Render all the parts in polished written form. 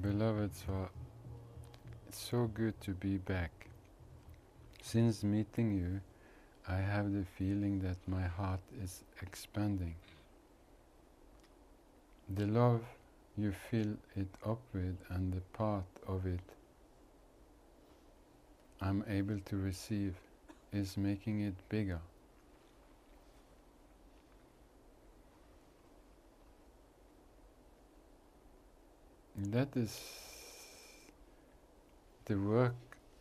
Beloved Swa, it's so good to be back. Since meeting you, I have the feeling that my heart is expanding. The love you fill it up with and the part of it I'm able to receive is making it bigger. That is the work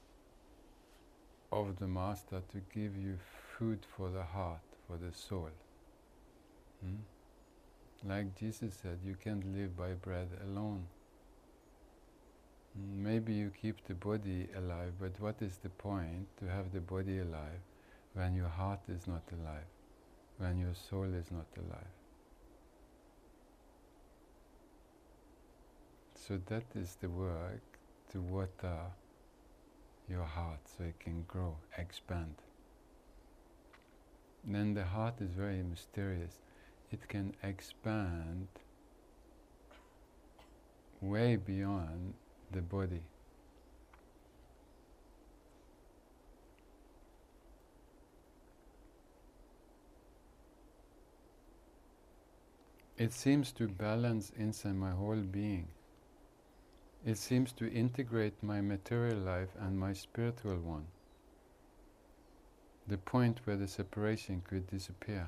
of the Master, to give you food for the heart, for the soul. Like Jesus said, you can't live by bread alone. Maybe you keep the body alive, but what is the point to have the body alive when your heart is not alive, when your soul is not alive? So that is the work, to water your heart so it can grow, expand. Then the heart is very mysterious. It can expand way beyond the body. It seems to balance inside my whole being. It seems to integrate my material life and my spiritual one. The point where the separation could disappear.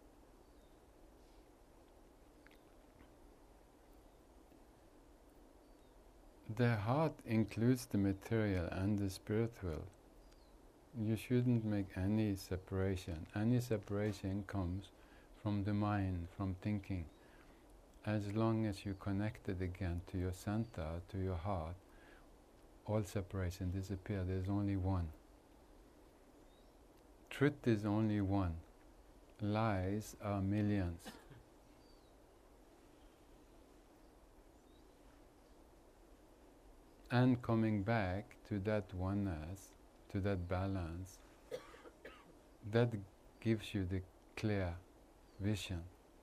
The heart includes the material and the spiritual. You shouldn't make any separation. Any separation comes from the mind, from thinking. As long as you connect it again to your center, to your heart, all separation disappears. There's only one. Truth is only one. Lies are millions. And coming back to that oneness, to that balance, that gives you the clear vision.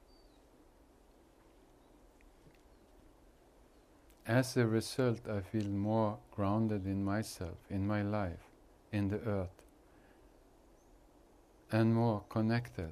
As a result, I feel more grounded in myself, in my life, in the earth, and more connected.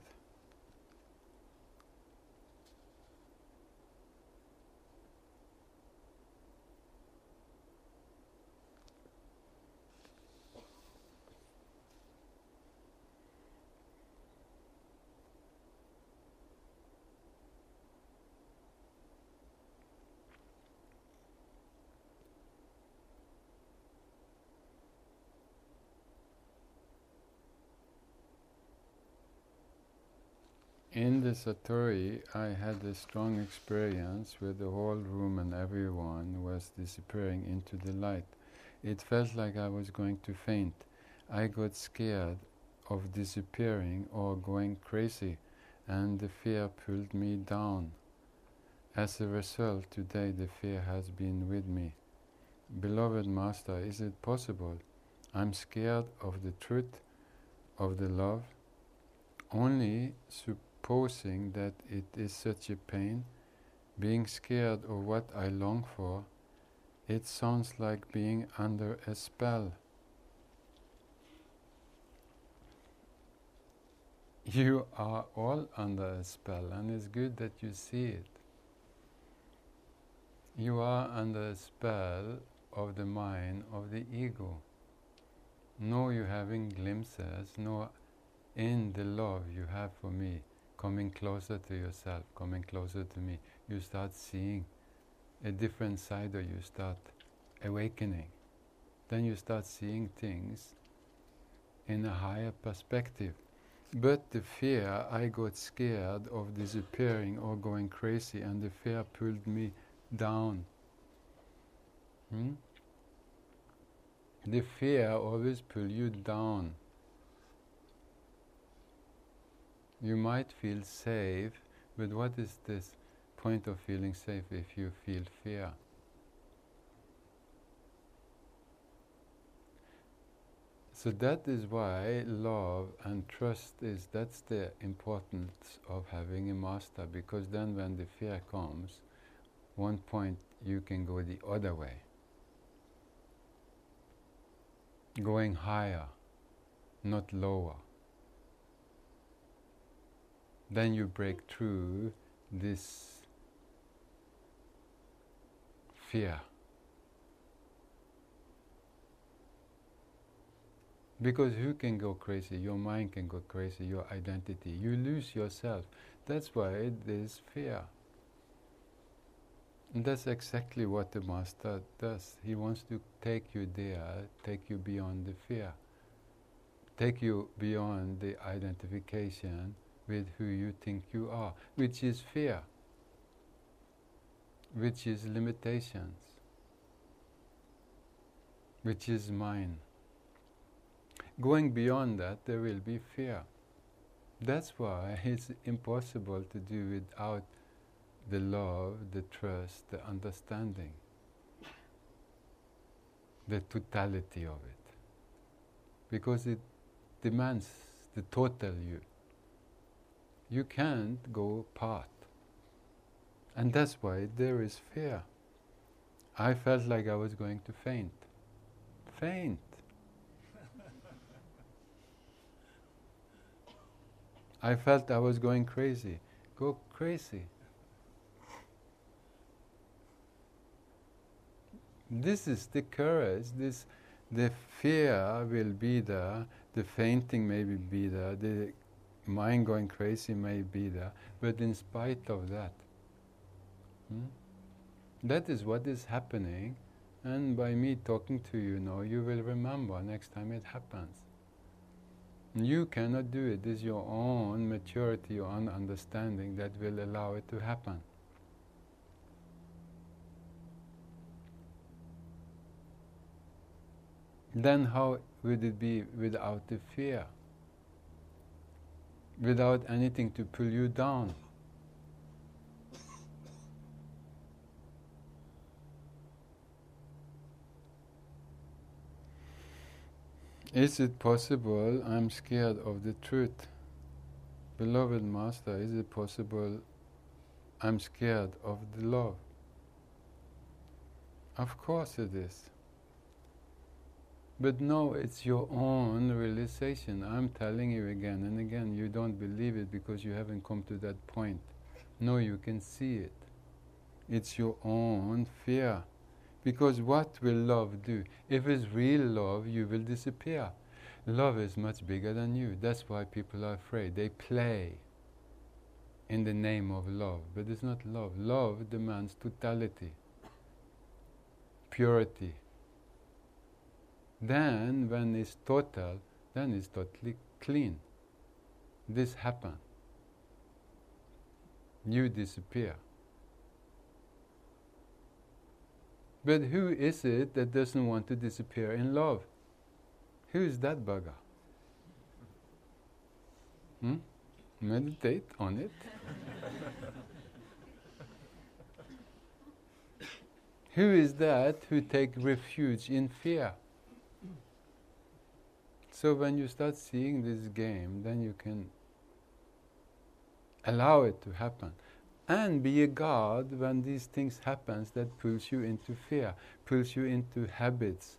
In the Satori, I had a strong experience where the whole room and everyone was disappearing into the light. It felt like I was going to faint. I got scared of disappearing or going crazy, and the fear pulled me down. As a result, today the fear has been with me. Beloved Master, is it possible? I'm scared of the truth, of the love, only supposing that it is such a pain, being scared of what I long for. It sounds like being under a spell. You are all under a spell, and it's good that you see it. You are under a spell of the mind, of the ego. No, you're having glimpses, no, in the love you have for me, coming closer to yourself, coming closer to me, you start seeing a different side of you, start awakening. Then you start seeing things in a higher perspective. But the fear, I got scared of disappearing or going crazy, and the fear pulled me down. The fear always pulls you down. You might feel safe, but what is this point of feeling safe if you feel fear? So that is why love and trust that's the importance of having a master, because then when the fear comes, one point you can go the other way, going higher, not lower. Then you break through this fear. Because who can go crazy? Your mind can go crazy, your identity. You lose yourself. That's why there's fear. And that's exactly what the Master does. He wants to take you there, take you beyond the fear, take you beyond the identification with who you think you are, which is fear, which is limitations, which is mine. Going beyond that, there will be fear. That's why it's impossible to do without the love, the trust, the understanding, the totality of it. Because it demands the total you. You can't go part. And that's why there is fear. I felt like I was going to faint. Faint. I felt I was going crazy. Go crazy. This is the courage. The fear will be there. The fainting may be there. The mind going crazy may be there. But in spite of that, that is what is happening. And by me talking to you now, you will remember next time it happens. You cannot do it. It's your own maturity, your own understanding that will allow it to happen. Then how would it be without the fear? Without anything to pull you down? Is it possible I'm scared of the truth? Beloved Master, is it possible I'm scared of the love? Of course it is. But no, it's your own realization. I'm telling you again and again, you don't believe it because you haven't come to that point. No, you can see it. It's your own fear. Because what will love do? If it's real love, you will disappear. Love is much bigger than you. That's why people are afraid. They play in the name of love, but it's not love. Love demands totality, purity. Then, when it's total, then it's totally clean. This happens. You disappear. But who is it that doesn't want to disappear in love? Who is that bugger? Meditate on it. Who is that who take refuge in fear? So when you start seeing this game, then you can allow it to happen. And be a guard when these things happen that pulls you into fear, pulls you into habits,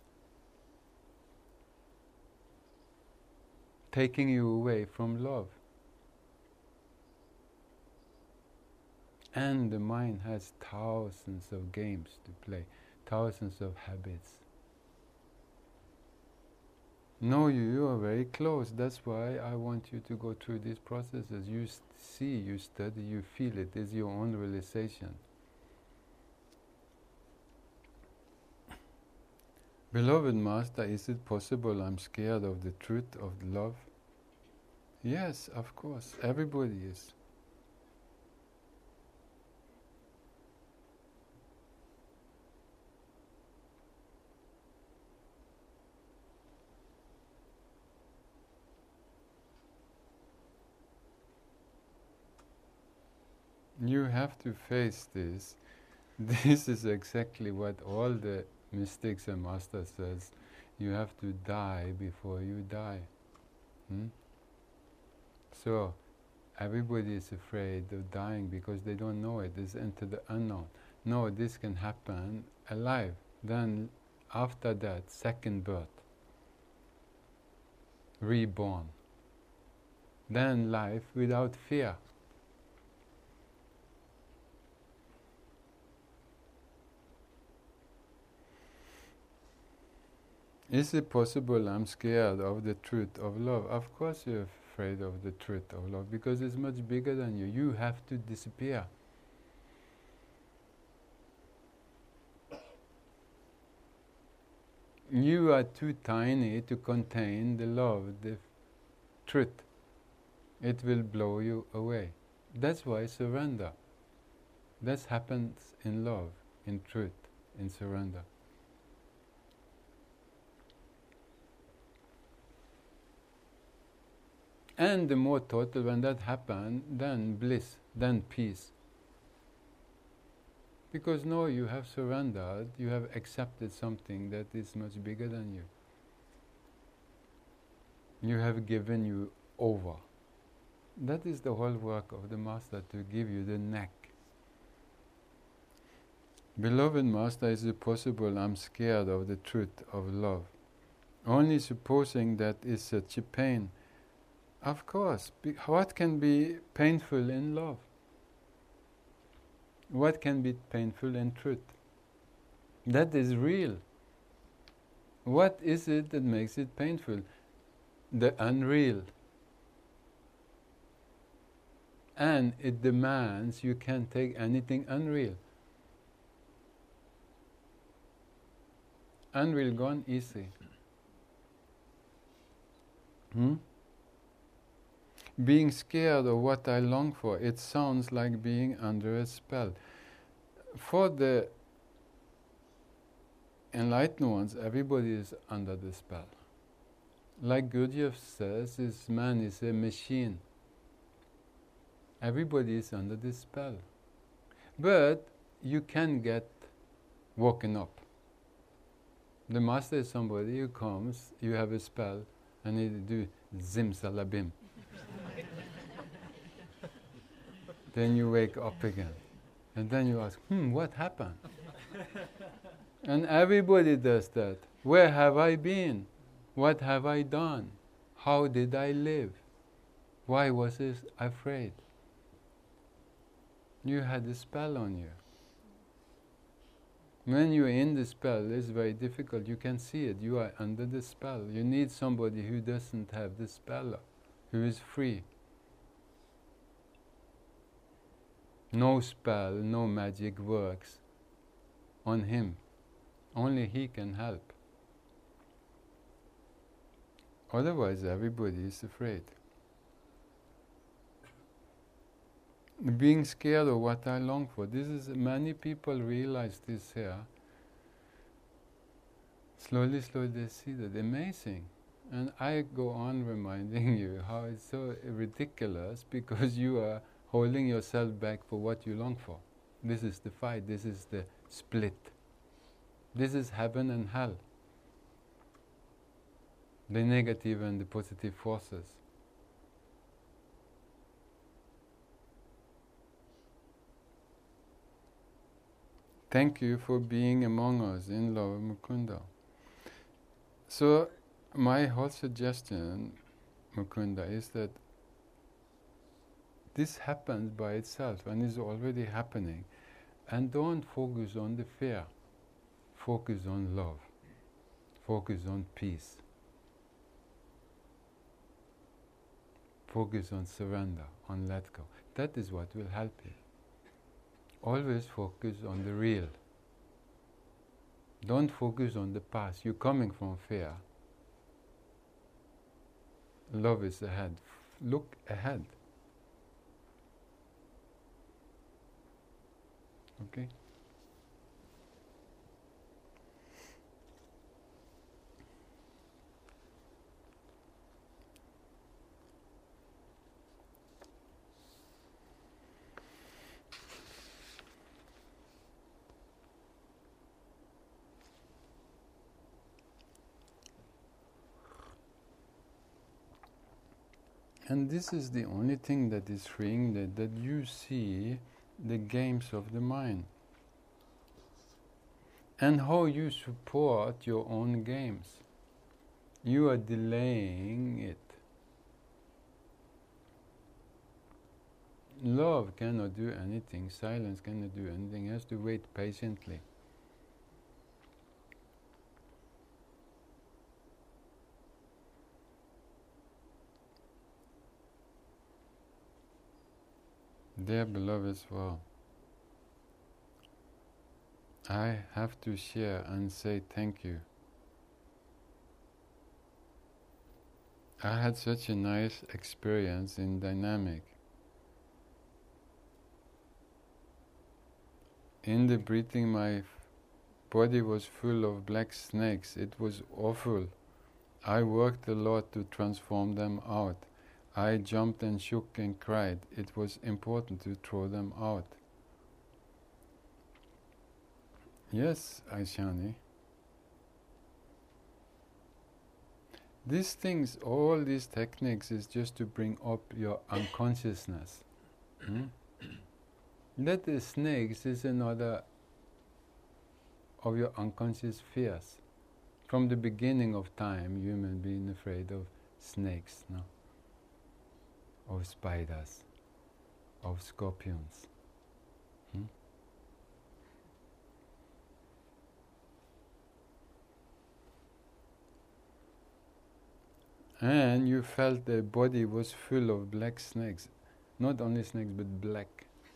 taking you away from love. And the mind has thousands of games to play, thousands of habits. No, you are very close. That's why I want you to go through these processes. You see, you study, you feel it. It's your own realization. Beloved Master, is it possible I'm scared of the truth of love? Yes, of course. Everybody is. You have to face this. This is exactly what all the mystics and masters says. You have to die before you die. So, everybody is afraid of dying because they don't know it. It's into the unknown. no, this can happen alive. Then after that, second birth, reborn. Then life without fear. Is it possible I'm scared of the truth of love? Of course you're afraid of the truth of love, because it's much bigger than you. You have to disappear. You are too tiny to contain the love, the truth. It will blow you away. That's why surrender. That happens in love, in truth, in surrender. And the more total, when that happens, then bliss, then peace. Because now you have surrendered, you have accepted something that is much bigger than you. You have given you over. That is the whole work of the Master, to give you the neck. Beloved Master, is it possible I'm scared of the truth of love? Only supposing that is such a pain. Of course, what can be painful in love? What can be painful in truth? That is real. What is it that makes it painful? The unreal. And it demands you can't take anything unreal. Unreal gone easy. Being scared of what I long for, it sounds like being under a spell. For the enlightened ones, everybody is under the spell. Like Gurdjieff says, this man is a machine. Everybody is under this spell. But you can get woken up. The Master is somebody who comes, you have a spell, and he do zim salabim. Then you wake up again. And then you ask, what happened? And everybody does that. Where have I been? What have I done? How did I live? Why was I afraid? You had a spell on you. When you're in the spell, it's very difficult. You can see it. You are under the spell. You need somebody who doesn't have the spell, who is free. No spell, no magic works on him. Only he can help. Otherwise, everybody is afraid. Being scared of what I long for. This is, many people realize this here. Slowly, slowly they see that. Amazing. And I go on reminding you how it's so ridiculous, because you are holding yourself back for what you long for. This is the fight. This is the split. This is heaven and hell. The negative and the positive forces. Thank you for being among us in love, Mukunda. So, my whole suggestion, Mukunda, is that this happens by itself and is already happening. And don't focus on the fear. Focus on love. Focus on peace. Focus on surrender, on let go. That is what will help you. Always focus on the real. Don't focus on the past. You're coming from fear. Love is ahead. Look ahead. Okay? And this is the only thing that is freeing, that you see the games of the mind. and how you support your own games. You are delaying it. Love cannot do anything, silence cannot do anything, it has to wait patiently. Dear beloved Swal, I have to share and say thank you. I had such a nice experience in Dynamic. In the breathing, my body was full of black snakes. It was awful. I worked a lot to transform them out. I jumped and shook and cried. It was important to throw them out. Yes, Aishani. These things, all these techniques is just to bring up your unconsciousness. That the snakes is another of your unconscious fears. From the beginning of time, human being afraid of snakes, no? Of spiders, of scorpions. And you felt the body was full of black snakes. Not only snakes, but black.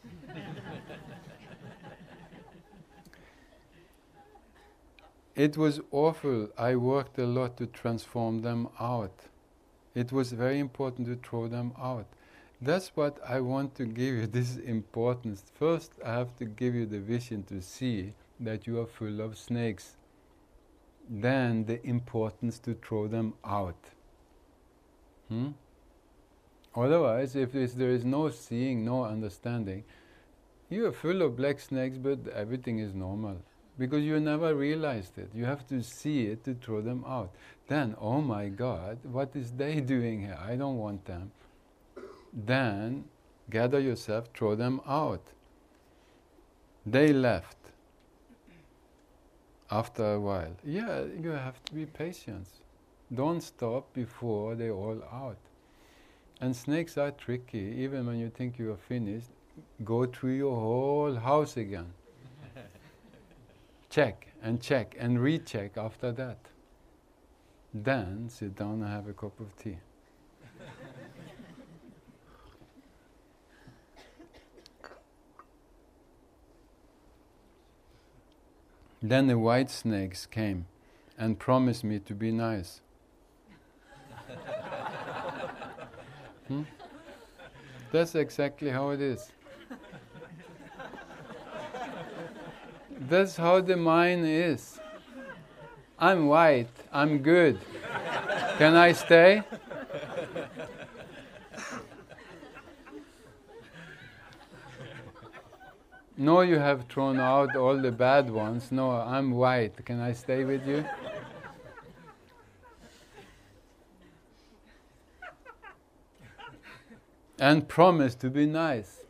It was awful. I worked a lot to transform them out. It was very important to throw them out. That's what I want to give you, this importance. First, I have to give you the vision to see that you are full of snakes. Then the importance to throw them out. Otherwise, if there is no seeing, no understanding, you are full of black snakes, but everything is normal. Because you never realized it. You have to see it to throw them out. Then, oh my God, what is they doing here? I don't want them. Then, gather yourself, throw them out. They left after a while. Yeah, you have to be patient. Don't stop before they're all out. And snakes are tricky. Even when you think you are finished, go through your whole house again. Check and recheck after that. Then sit down and have a cup of tea. Then the white snakes came and promised me to be nice. That's exactly how it is. That's how the mind is. I'm white, I'm good. Can I stay? No, you have thrown out all the bad ones. No, I'm white. Can I stay with you? And promise to be nice.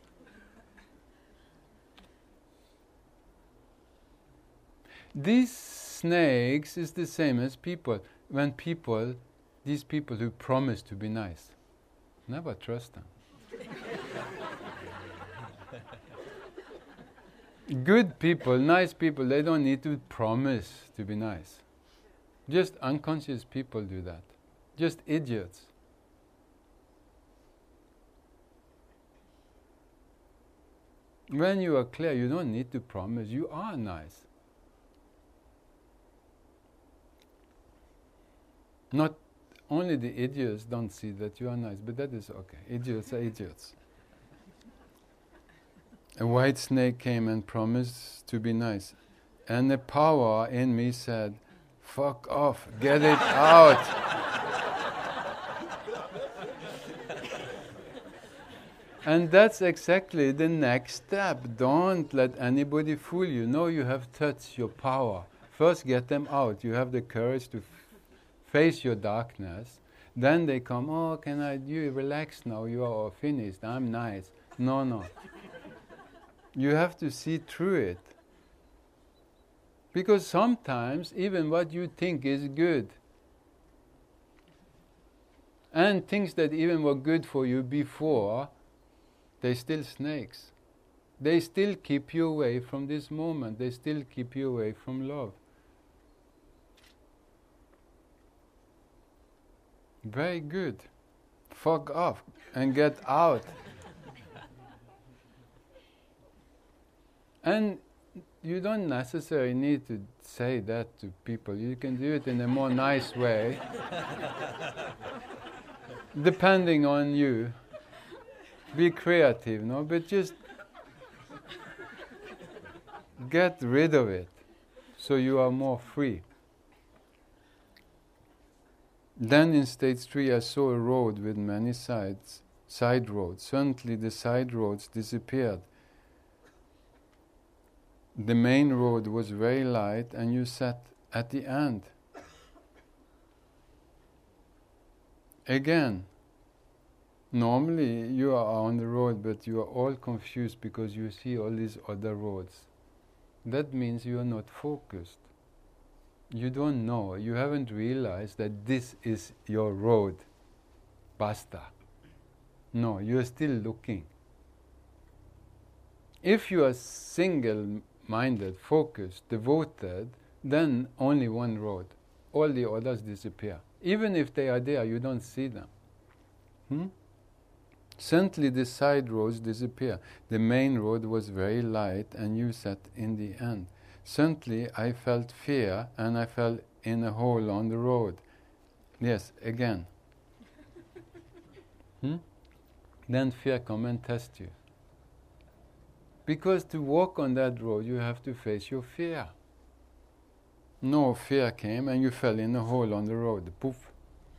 These snakes is the same as people. When these people who promise to be nice, never trust them. Good people, nice people, they don't need to promise to be nice. Just unconscious people do that. Just idiots. When you are clear, you don't need to promise. You are nice. Not only the idiots don't see that you are nice, but that is okay. Idiots are idiots. A white snake came and promised to be nice. And the power in me said, fuck off, get it out. And that's exactly the next step. Don't let anybody fool you. No, you have touched your power. First get them out. You have the courage to face your darkness. Then they come, oh, you relax now, you are finished, I'm nice. No. You have to see through it. Because sometimes even what you think is good, and things that even were good for you before, they're still snakes. They still keep you away from this moment. They still keep you away from love. Very good. Fuck off and get out. And you don't necessarily need to say that to people. You can do it in a more nice way, depending on you. Be creative, no? But just get rid of it so you are more free. Then in stage 3 I saw a road with many side roads. Suddenly the side roads disappeared. The main road was very light and you sat at the end. Again, normally you are on the road but you are all confused because you see all these other roads. That means you are not focused. You don't know, you haven't realized that this is your road. Basta. No, you are still looking. If you are single-minded, focused, devoted, then only one road. All the others disappear. Even if they are there, you don't see them. Suddenly the side roads disappear. The main road was very light and you sat in the end. Suddenly I felt fear and I fell in a hole on the road. Yes, again. Then fear come and test you. Because to walk on that road you have to face your fear. No, fear came and you fell in a hole on the road. Poof.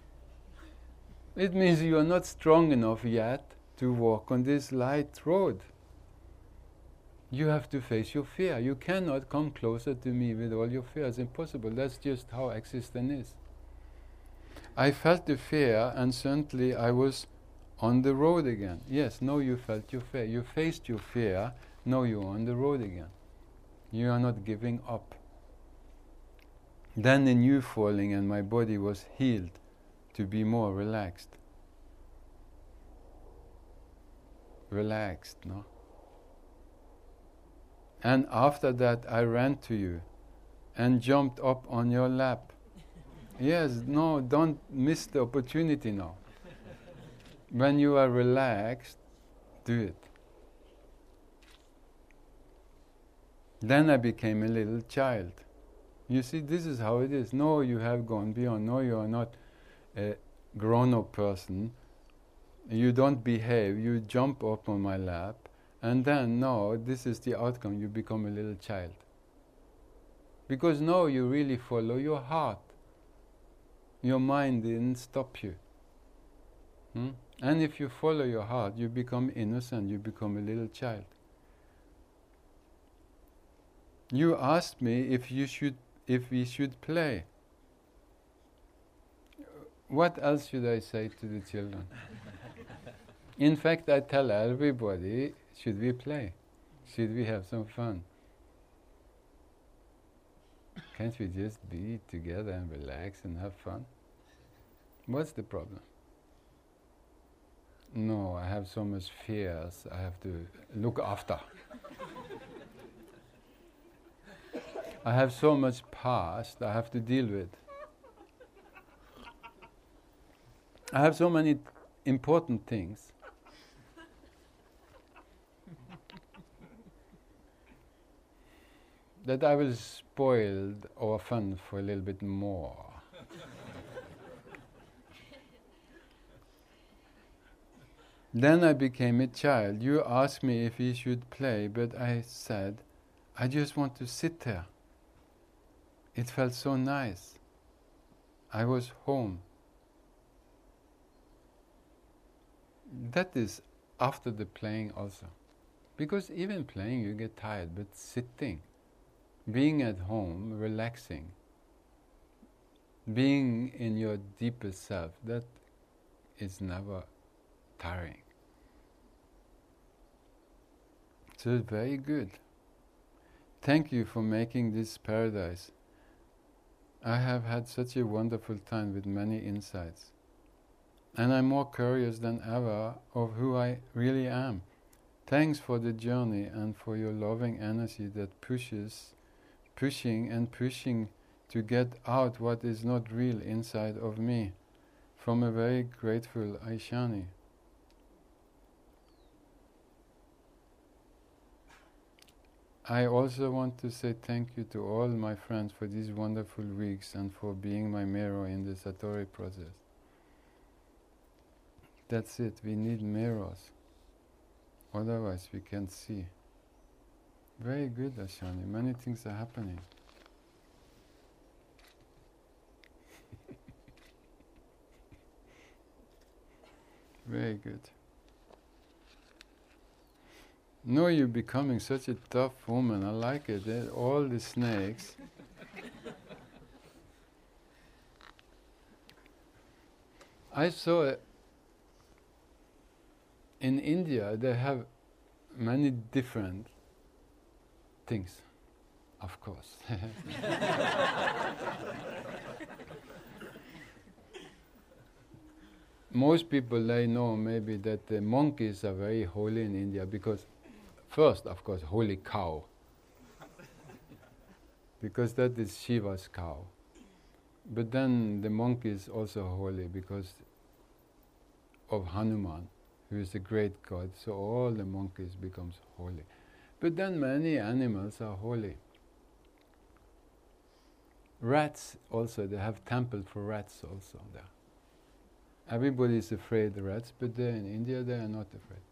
It means you are not strong enough yet to walk on this light road. You have to face your fear. You cannot come closer to me with all your fears. Impossible. That's just how existence is. I felt the fear and suddenly I was on the road again. Yes, now you felt your fear. You faced your fear. Now you're on the road again. You are not giving up. Then a new falling and my body was healed to be more relaxed. Relaxed, no? And after that I ran to you and jumped up on your lap. Yes, no, don't miss the opportunity now. When you are relaxed, do it. Then I became a little child. You see, this is how it is. No, you have gone beyond. No, you are not a grown-up person. You don't behave. You jump up on my lap. And then, no, this is the outcome. You become a little child. Because now you really follow your heart. Your mind didn't stop you. And if you follow your heart, you become innocent. You become a little child. You asked me if we should play. What else should I say to the children? In fact, I tell everybody, should we play? Should we have some fun? Can't we just be together and relax and have fun? What's the problem? No, I have so much fears I have to look after. I have so much past I have to deal with. I have so many important things. That I will spoil our fun for a little bit more. Then I became a child. You asked me if we should play, but I said, I just want to sit there. It felt so nice. I was home. That is after the playing also. Because even playing you get tired, but sitting, being at home, relaxing, being in your deepest self, that is never tiring. So it's very good. Thank you for making this paradise. I have had such a wonderful time with many insights. And I'm more curious than ever of who I really am. Thanks for the journey and for your loving energy that pushing to get out what is not real inside of me. From a very grateful Aishani. I also want to say thank you to all my friends for these wonderful weeks and for being my mirror in the Satori process. That's it, we need mirrors. Otherwise we can't see. Very good, Ashani. Many things are happening. Very good. No, you're becoming such a tough woman. I like it. All the snakes. I saw in India they have many different things, of course. Most people, they know maybe that the monkeys are very holy in India because first, of course, holy cow. Because that is Shiva's cow. But then the monkey is also holy because of Hanuman, who is a great god. So all the monkeys becomes holy. But then many animals are holy. Rats also, they have temple for rats also there. Everybody is afraid of rats, but there in India they are not afraid.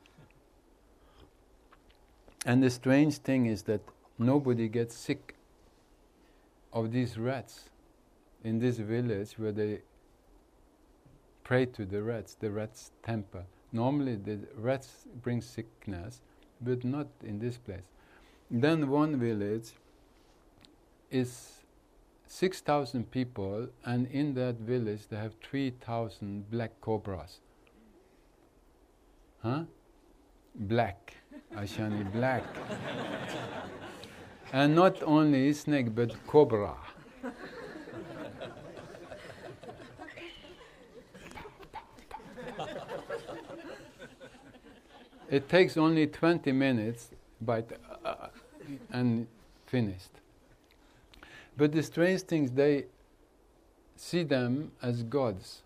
And the strange thing is that nobody gets sick of these rats in this village where they pray to the rats' temple. Normally the rats bring sickness, but not in this place. Then one village is 6,000 people, and in that village they have 3,000 black cobras. Huh? Black. Ashani, black. And not only snake, but cobra. It takes only 20 minutes, but and finished. But the strange things, they see them as gods.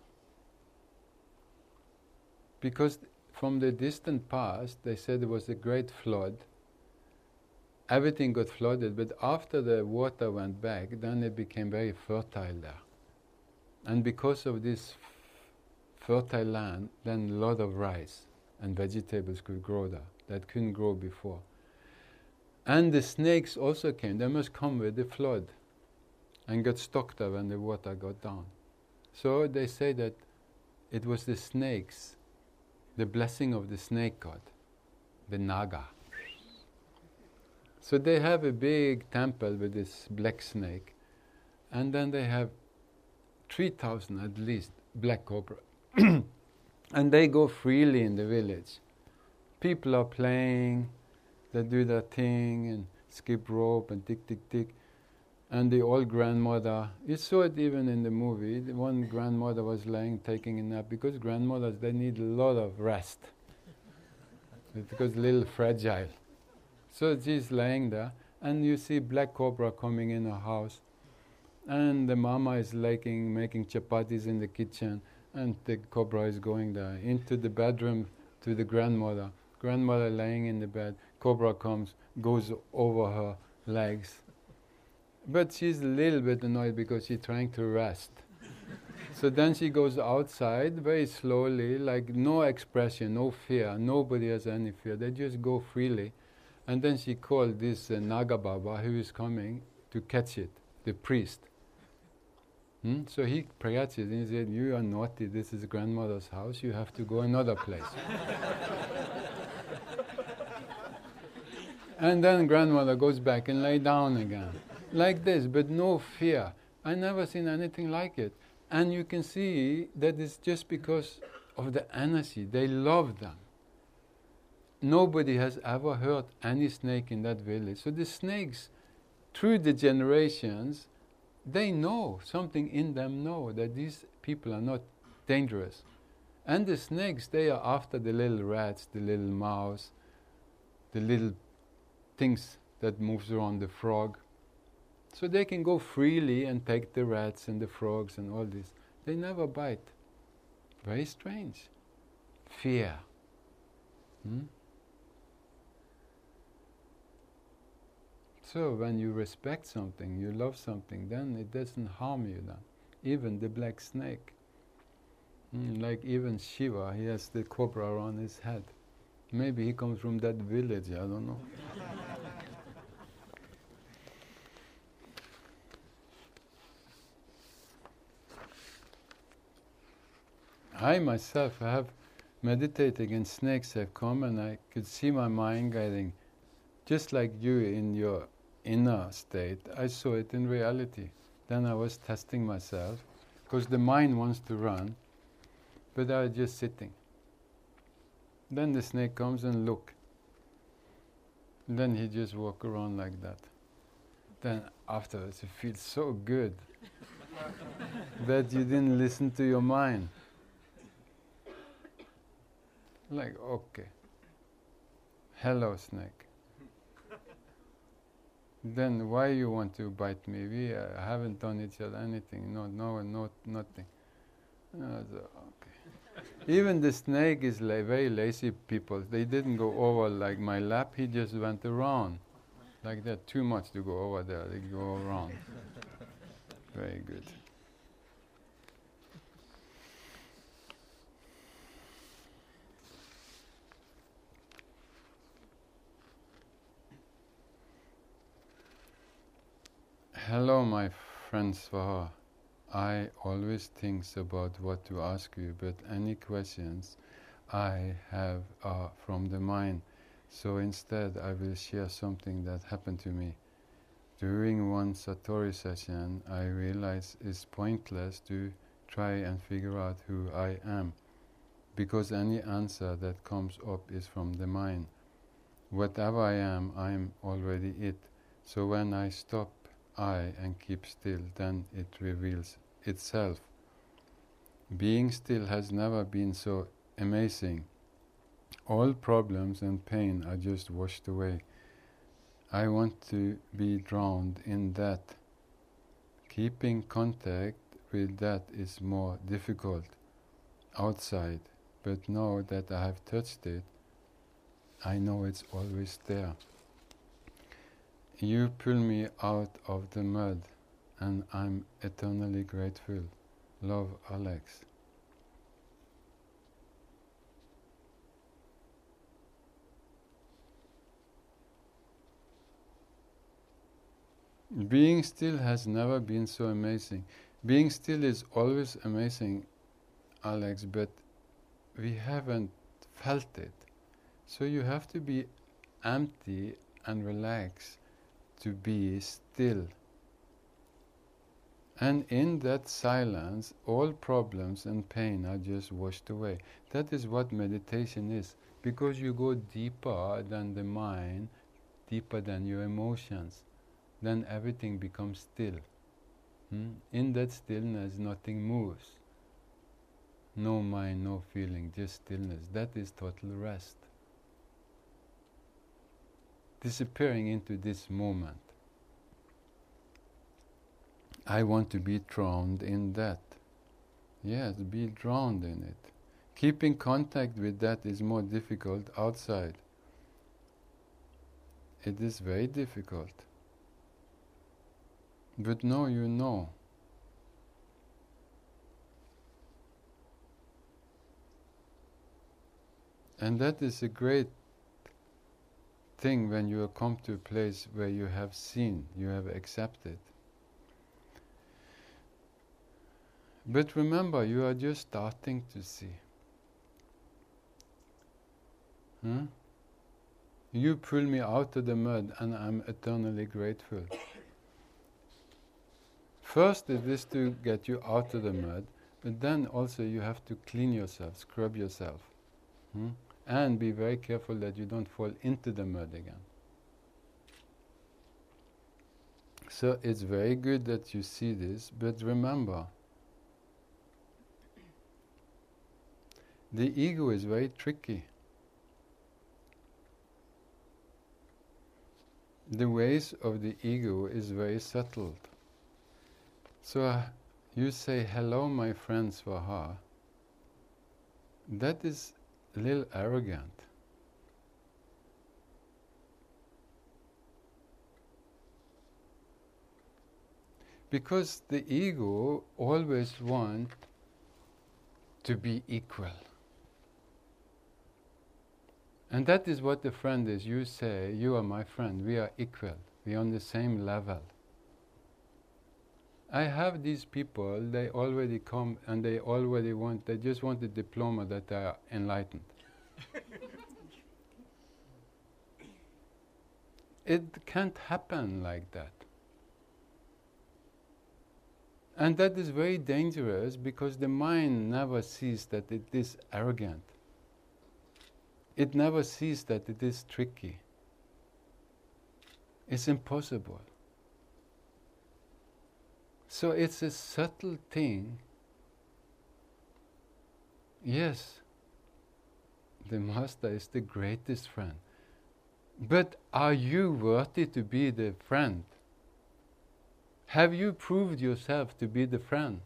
Because from the distant past, they said there was a great flood. Everything got flooded, but after the water went back, then it became very fertile there. And because of this fertile land, then a lot of rice and vegetables could grow there that couldn't grow before. And the snakes also came. They must come with the flood and got stuck there when the water got down. So they say that it was the snakes, the blessing of the snake god, the Naga. So they have a big temple with this black snake, and then they have 3,000 at least black cobra. And they go freely in the village. People are playing, they do their thing and skip rope and tick, tick, tick. And the old grandmother, you saw it even in the movie, the one grandmother was lying, taking a nap, because grandmothers, they need a lot of rest. Because a little fragile. So she's laying there, and you see black cobra coming in her house, and the mama is making chapatis in the kitchen, and the cobra is going there into the bedroom to the grandmother. Grandmother laying in the bed, cobra comes, goes over her legs. But she's a little bit annoyed because she's trying to rest. So then she goes outside very slowly, like no expression, no fear. Nobody has any fear. They just go freely. And then she called this Naga Baba who is coming to catch it, the priest. So he catches it and he said, "You are naughty, this is grandmother's house, you have to go another place." And then grandmother goes back and lay down again. Like this, but no fear. I never seen anything like it. And you can see that it's just because of the energy. They love them. nobody has ever hurt any snake in that village. So the snakes, through the generations, they know, something in them know that these people are not dangerous. And the snakes, they are after the little rats, the little mouse, the little things that moves around the frog. So they can go freely and take the rats and the frogs and all this. They never bite. Very strange. Fear. So when you respect something, you love something, then it doesn't harm you then. Even the black snake. Like even Shiva, he has the cobra on his head. Maybe he comes from that village, I don't know. I myself have meditated and snakes have come and I could see my mind guiding. Just like you in your inner state, I saw it in reality. Then I was testing myself, because the mind wants to run, but I was just sitting. Then the snake comes and look. Then he just walk around like that. Then afterwards it feels so good that you didn't listen to your mind. Like, okay, hello snake. Then why you want to bite me? We haven't done each other anything. No, nothing. So, okay. Even the snake is very lazy people. They didn't go over like my lap. He just went around like that. Too much to go over there. They go around. Very good. Hello, my friend Swaha. I always think about what to ask you, but any questions I have are from the mind. So instead, I will share something that happened to me. During one Satori session, I realized it's pointless to try and figure out who I am, because any answer that comes up is from the mind. Whatever I am already it. So when I stop and keep still, then it reveals itself. Being still has never been so amazing. All problems and pain are just washed away. I want to be drowned in that. Keeping contact with that is more difficult outside, but now that I have touched it, I know it's always there. You pull me out of the mud, and I'm eternally grateful. Love, Alex. Being still has never been so amazing. Being still is always amazing, Alex, but we haven't felt it. So you have to be empty and relaxed to be still. And in that silence, all problems and pain are just washed away. That is what meditation is, because you go deeper than the mind, deeper than your emotions, then everything becomes still. In that stillness, nothing moves. No mind, no feeling, just stillness. That is total rest. Disappearing into this moment. I want to be drowned in that. Yes, be drowned in it. Keeping contact with that is more difficult outside. It is very difficult. But now you know. And that is a great thing when you come to a place where you have seen, you have accepted. But remember, you are just starting to see. You pull me out of the mud and I'm eternally grateful. First it is to get you out of the mud, but then also you have to clean yourself, scrub yourself. and be very careful that you don't fall into the mud again. So it's very good that you see this, but remember, the ego is very tricky. The ways of the ego is very subtle. So you say, hello my friend Swaha. That is a little arrogant. Because the ego always wants to be equal. And that is what the friend is. You say, you are my friend, we are equal, we are on the same level. I have these people, they already come and they just want the diploma that they are enlightened. It can't happen like that. And that is very dangerous because the mind never sees that it is arrogant. It never sees that it is tricky. It's impossible. So it's a subtle thing. Yes, the Master is the greatest friend. But are you worthy to be the friend? Have you proved yourself to be the friend?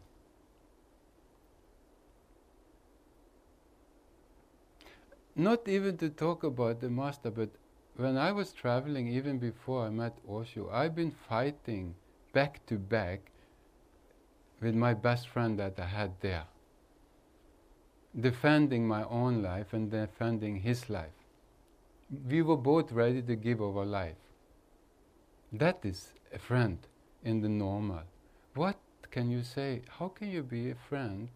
Not even to talk about the Master, but when I was traveling, even before I met Osho, I've been fighting back to back with my best friend that I had there, defending my own life and defending his life. We were both ready to give our life. That is a friend in the normal. What can you say? How can you be a friend?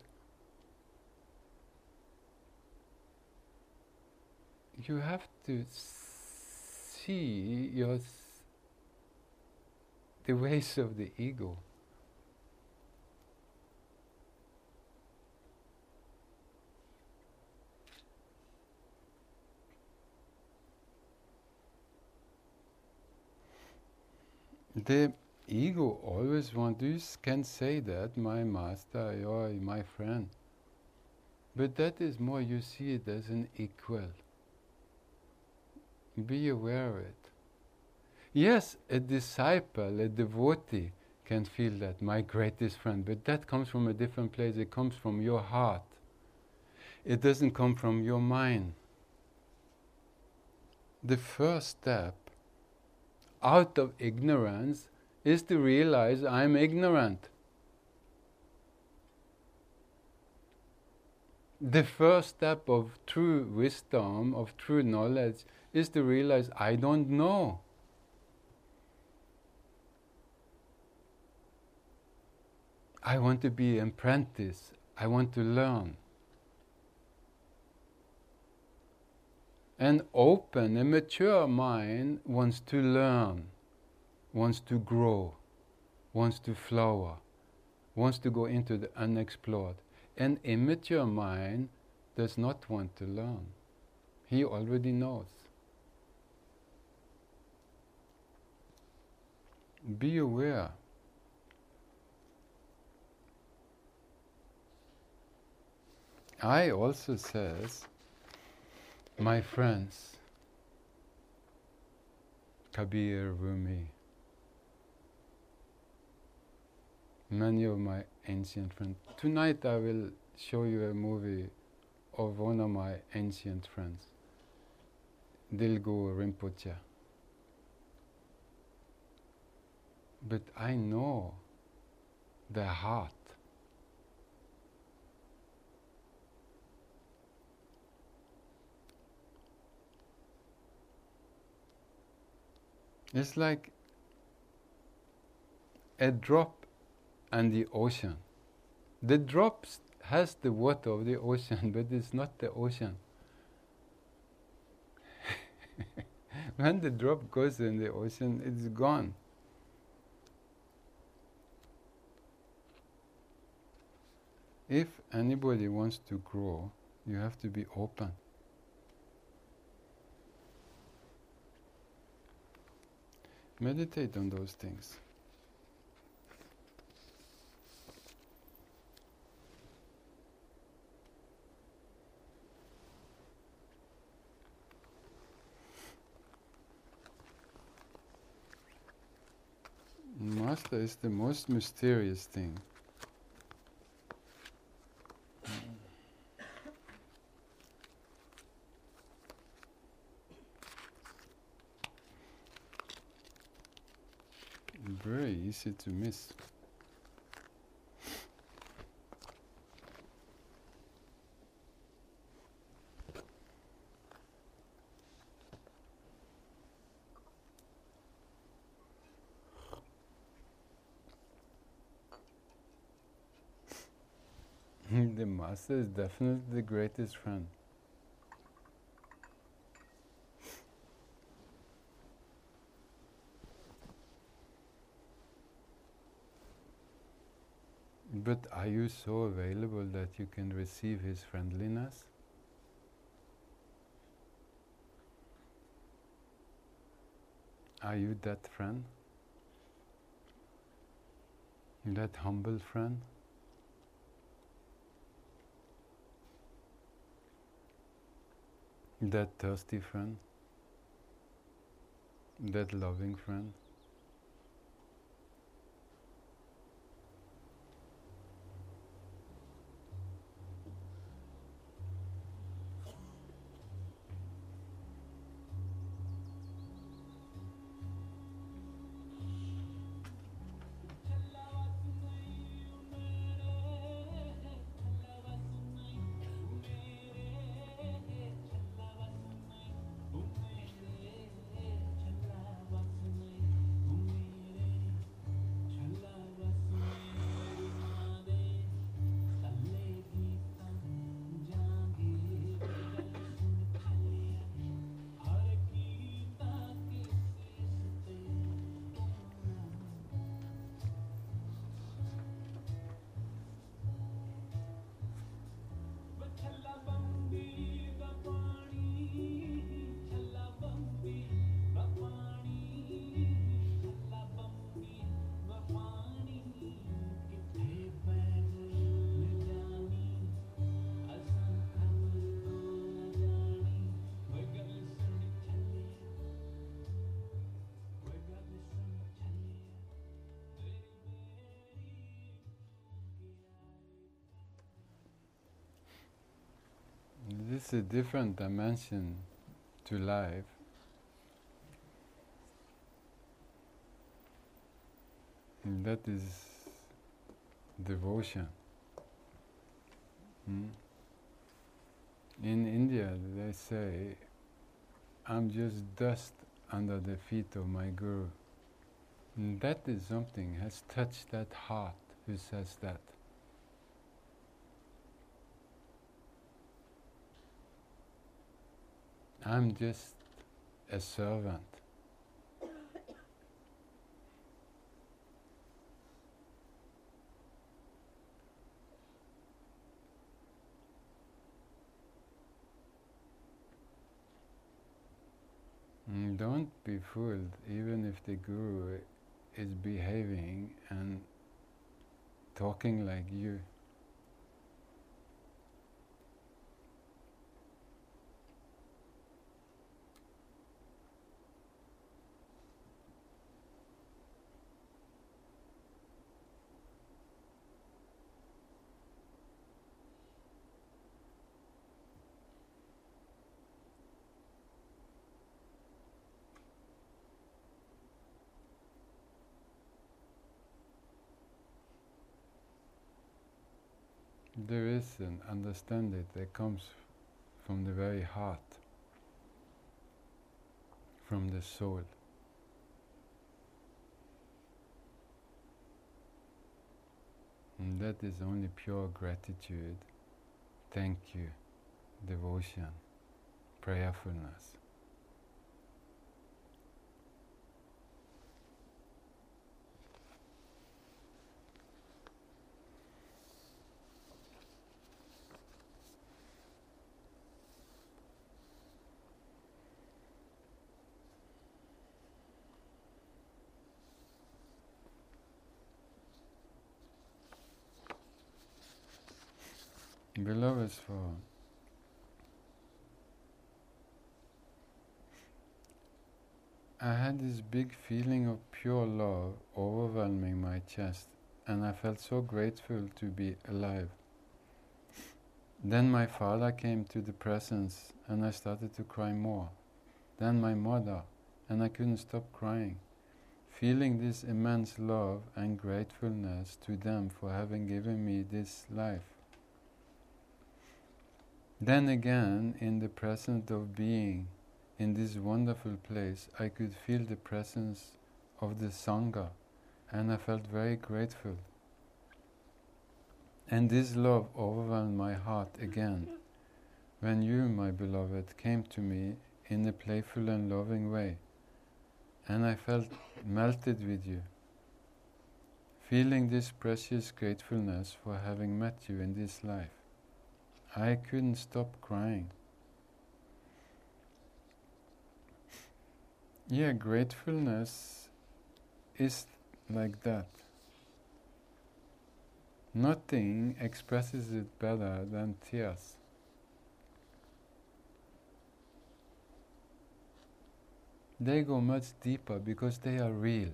You have to see the ways of the ego. The ego always wants, you can say that, my master, you're my friend. But that is more, you see it as an equal. Be aware of it. Yes, a disciple, a devotee can feel that, my greatest friend, but that comes from a different place. It comes from your heart. It doesn't come from your mind. The first step out of ignorance is to realize I'm ignorant. The first step of true wisdom, of true knowledge, is to realize I don't know. I want to be an apprentice. I want to learn. An open, a mature mind wants to learn, wants to grow, wants to flower, wants to go into the unexplored. An immature mind does not want to learn. He already knows. Be aware. I also says, my friends, Kabir, Rumi, many of my ancient friends. Tonight I will show you a movie of one of my ancient friends, Dilgo Rinpoche. But I know their heart. It's like a drop and the ocean. The drop has the water of the ocean, but it's not the ocean. When the drop goes in the ocean, it's gone. If anybody wants to grow, you have to be open. Meditate on those things. Master is the most mysterious thing. Very easy to miss. The Master is definitely the greatest friend. But are you so available that you can receive his friendliness? Are you that friend? That humble friend? That thirsty friend? That loving friend? This is a different dimension to life. And that is devotion. In India, they say, I'm just dust under the feet of my Guru. And that is something, has touched that heart who says that. I'm just a servant. Don't be fooled, even if the Guru is behaving and talking like you. There is an understanding that comes from the very heart, from the soul. And that is only pure gratitude, thank you, devotion, prayerfulness. Beloveds, for I had this big feeling of pure love overwhelming my chest, and I felt so grateful to be alive. Then my father came to the presence, and I started to cry more. Then my mother, and I couldn't stop crying, feeling this immense love and gratefulness to them for having given me this life. Then again, in the presence of being in this wonderful place, I could feel the presence of the Sangha, and I felt very grateful. And this love overwhelmed my heart again when you, my beloved, came to me in a playful and loving way, and I felt melted with you, feeling this precious gratefulness for having met you in this life. I couldn't stop crying. Yeah, gratefulness is like that. Nothing expresses it better than tears. They go much deeper because they are real.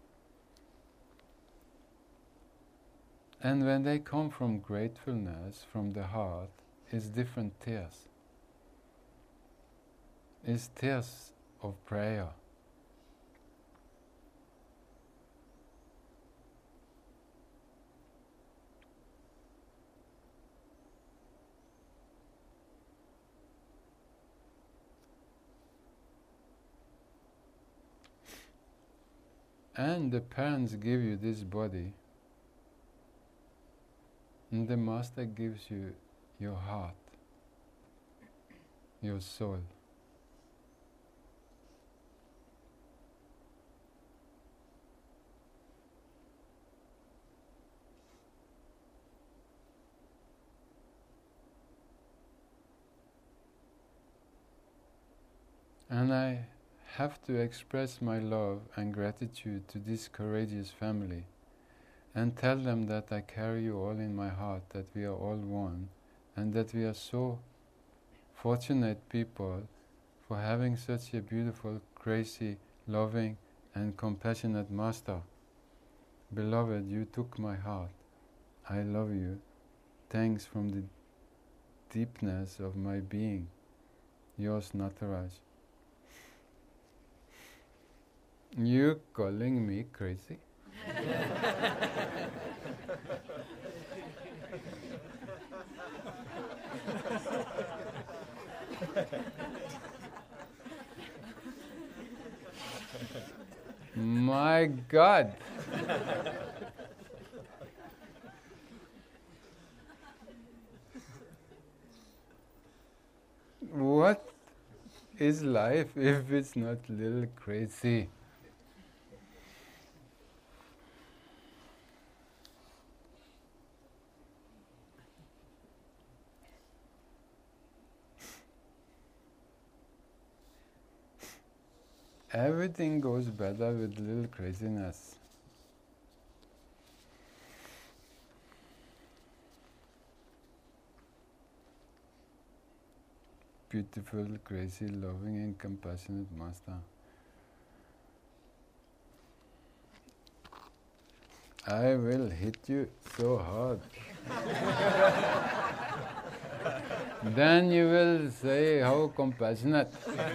And when they come from gratefulness, from the heart, it's different tears. It's tears of prayer. And the parents give you this body, and the Master gives you your heart, your soul. And I have to express my love and gratitude to this courageous family and tell them that I carry you all in my heart, that we are all one, and that we are so fortunate people for having such a beautiful, crazy, loving and compassionate Master. Beloved, you took my heart. I love you. Thanks from the deepness of my being. Yours, Nataraj. You calling me crazy? My God! What is life if it's not a little crazy? Everything goes better with little craziness. Beautiful, crazy, loving and compassionate Master. I will hit you so hard. Then you will say how compassionate.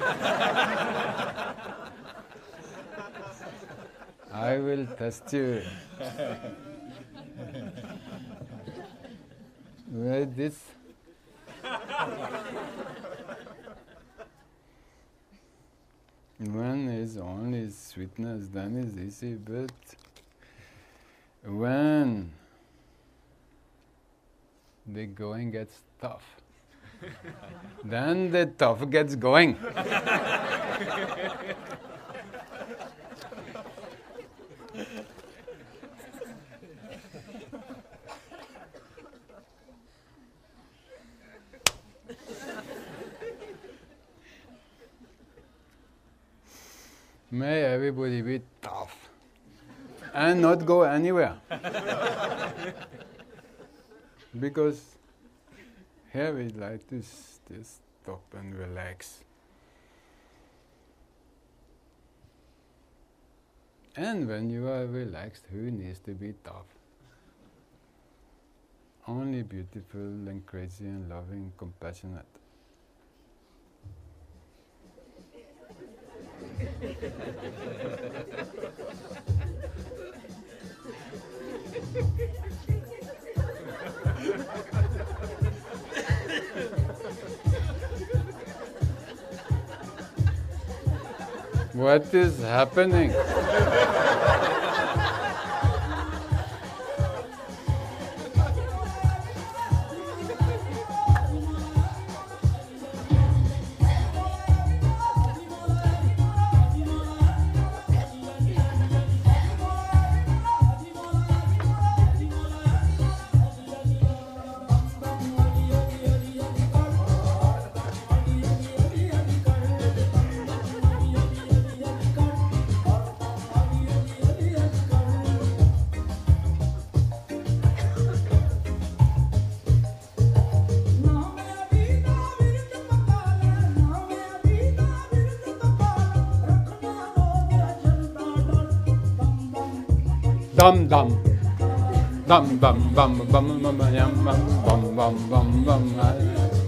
I will test you. With this. When is only sweetness, then is easy, but when the going gets tough, then the tough gets going. May everybody be tough and not go anywhere. Because Here we like to stop and relax. And when you are relaxed, who needs to be tough? Only beautiful and crazy and loving, compassionate. What is happening? Dum dum. Dum bum bum bum bum bum bum bum bum bum.